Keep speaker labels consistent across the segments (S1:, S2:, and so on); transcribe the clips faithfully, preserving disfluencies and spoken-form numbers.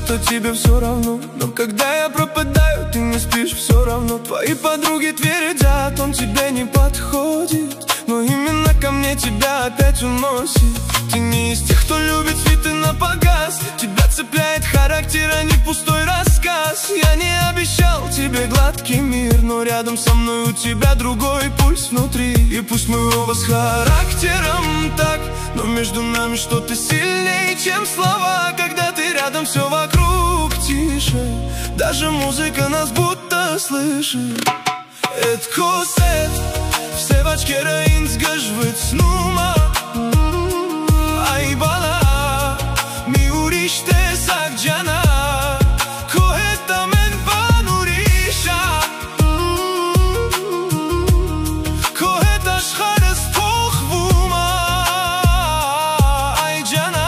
S1: что тебе все равно. Но когда я пропадаю, ты не спишь все равно. Твои подруги твердят, он тебе не подходит, но именно ко мне тебя опять уносит. Ты не из тех, кто любит цветы напоказ. Тебя цепляет характер, а не пустой рассказ. Я не обещал тебе гладкий мир, но рядом со мной у тебя другой пульс внутри. И пусть мы оба с характером так, но между нами что-то сильнее, чем слова. Когда ты рядом, все вокруг тише, даже музыка нас будто слышит. Это косет, все вачкера инсгажват снума. Ай бала, ми уриште сакджана. Koheta men banurisha. Koheta shkharas pokhvuma. Ay jana.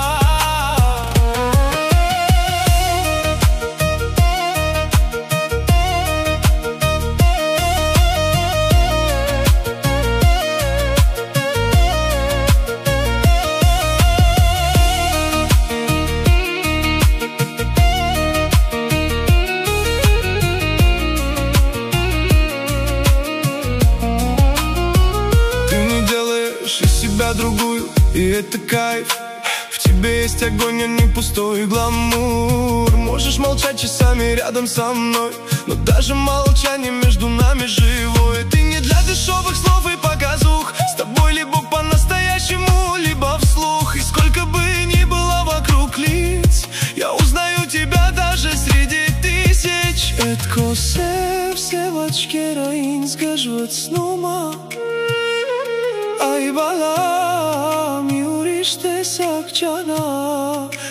S1: Другую, и это кайф. В тебе есть огонь, а не пустой гламур. Можешь молчать часами рядом со мной, но даже молчание между нами живое. Ты не для дешевых слов и показух. С тобой либо по-настоящему, либо вслух. И сколько бы ни было вокруг лиц, я узнаю тебя даже среди тысяч. Это косе, все в очке раин сгаживают снума. Ай бала, mi urishte sakjana.